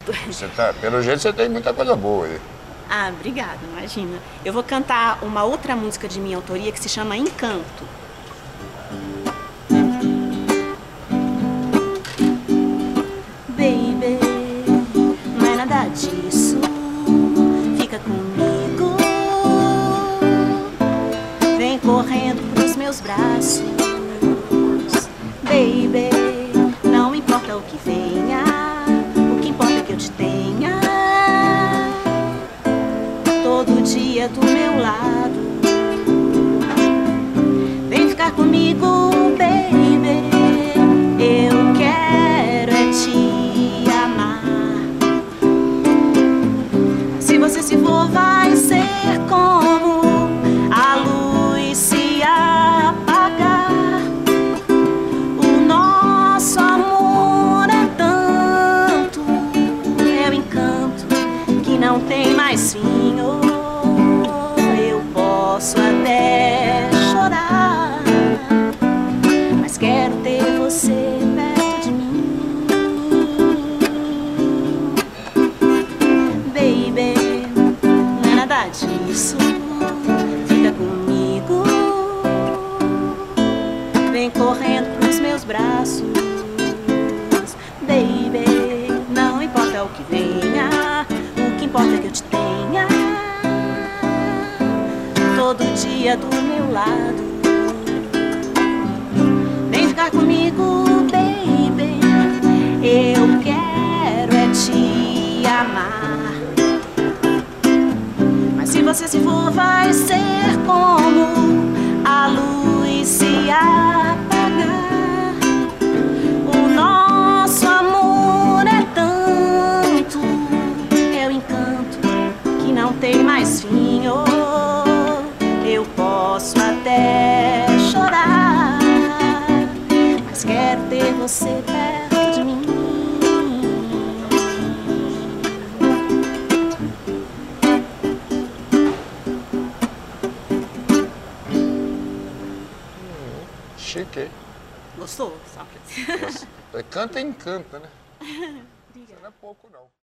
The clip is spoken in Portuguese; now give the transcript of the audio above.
Você tá, pelo jeito você tem muita coisa boa aí. Ah, obrigada, imagina. Eu vou cantar uma outra música de minha autoria que se chama Encanto. Baby, não é nada disso, fica comigo. Vem correndo pros meus braços. Baby, não importa o que venha, o que importa é que eu te tenha todo dia do meu lado. Vem ficar comigo, baby, eu quero é te amar. Se você se for, vai ser como a luz se apagar. O nosso amor é tanto, é um encanto que não tem mais fim. Eu posso até chorar, mas quero ter você perto de mim. Baby, não é nada disso, fica comigo. Vem correndo pros meus braços. Baby, não importa o que venha, o que importa é que eu te tenha todo dia do meu lado. Vem ficar comigo, baby, eu quero é te amar. Mas se você se for, vai ser como a luz se apagar. O nosso amor é tanto, é o encanto que não tem mais fim. Eu posso até chorar, mas quero ter você perto de mim. Chique, hein? Gostou, Sócrates? Canta em canto, né? Obrigada. Isso não é pouco, não.